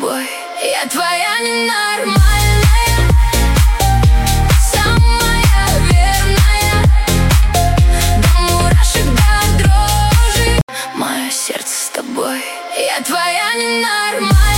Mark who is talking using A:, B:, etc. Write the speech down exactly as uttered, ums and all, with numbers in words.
A: тобой. Я твоя ненормальная, самая верная, до мурашек, до дрожи. Мое сердце с тобой. Я твоя ненормальная.